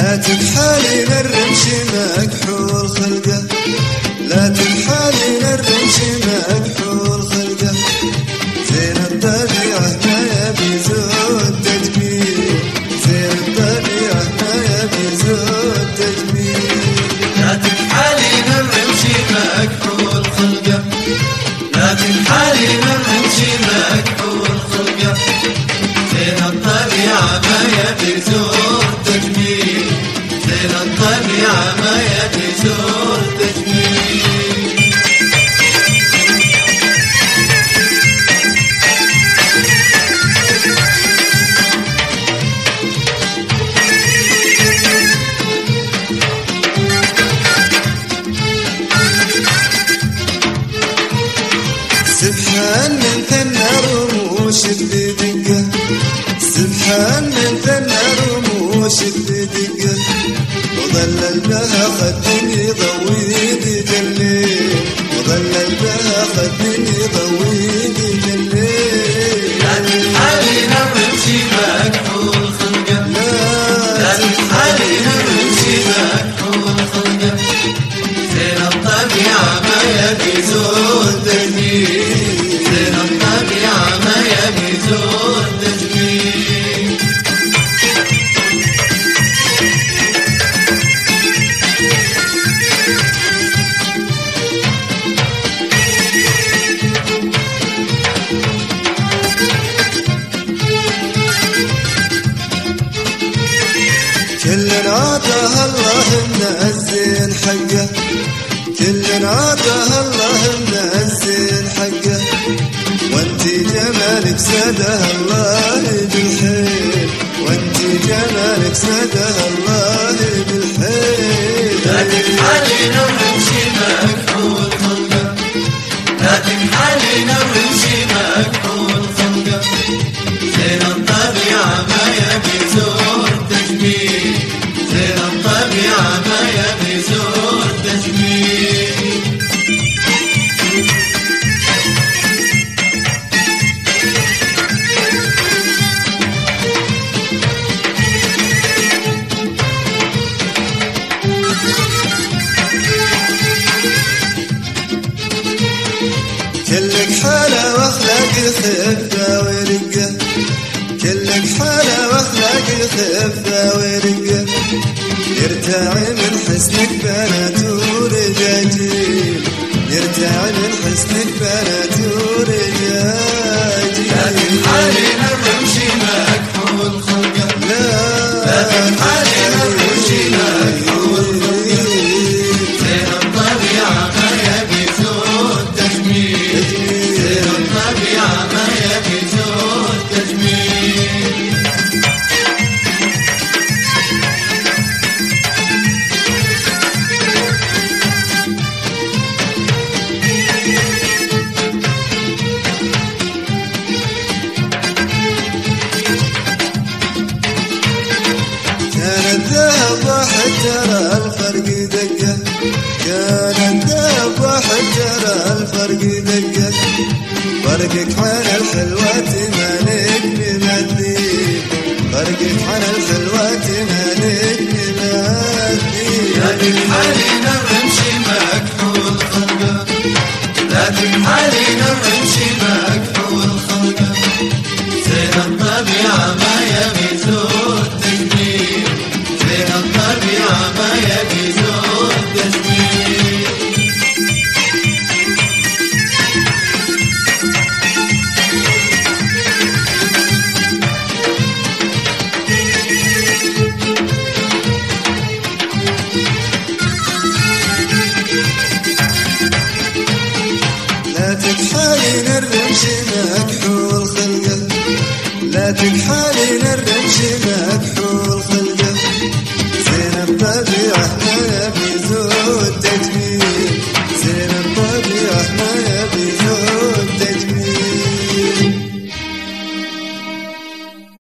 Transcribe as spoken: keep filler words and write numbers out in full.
لا تكحالين الرمش مكحول خلقه، لا تكحالين الرمش مكحول خلقه، زين الطبيعة ما يبي زود تجميل، زين الطبيعة ما يبي زود تجميل. لا تكحالين الرمش مكحول خلقه، لا تكحالين الرمش مكحول خلقه، زين الطبيعة ما يبي زود تجميل، زين الطبيعة ما يبي زود تجميل. سبحان من ثنى رموشك بدقة، سبحان من ثنى رموشك بدقة، وظلل بها خد يضوي بجليل، وظلل بها خد يضوي بجليل. لا تكحالين الرمش مكحول خلقه، لا تكحالين الرمش مكحول خلقه، زين الطبيعة ما يبي زود تجميل، زين الطبيعة ما يبي زود تجميل. كل عطاها الله من الزين حقه، كل عطاها الله من الزين حقه، وانتي جمالك سدها الله بالحيل، وانتي جمالك سدها الله بالحيل. لا تكحالين الرمش مكحول خلقه، لا تكحالين الرمش مكحول خلقه، زين الطبيعة ما يبي زود تجميل، زين الطبيعة ما يبي زود تجميل. كلك حالة واخلاق خفة ورقة، كلك حالة واخلاق خفة ورقة، يرتعي من حسنك بنات ورجاجيل، يرتعي من حسنك بنات ورجاجيل. لا تكحالين الرمش مكحول خلقه، لا تكحالين الرمش مكحول خلقه، زين الطبيعة ما يبي زود تجميل، زين الطبيعة ما يبي زود تجميل. كان الذهب واحد ترى الفرق دقة، كان الذهب واحد ترى الفرق دقة، فرقك عن الحلوات مالك بمثيل، فرقك عن الحلوات مالك بمثيل. لا تكحالين الرمش مكحول خلقه، لا تكحالين الرمش مكحول خلقه، زين الطبيعة ما يبي زود تجميل، زين الطبيعة ما يبي زود تجميل. لا تكحالين الرمش مكحول خلقه، لا تكحالين الرمش مكحول خلقه، زين الطبيعة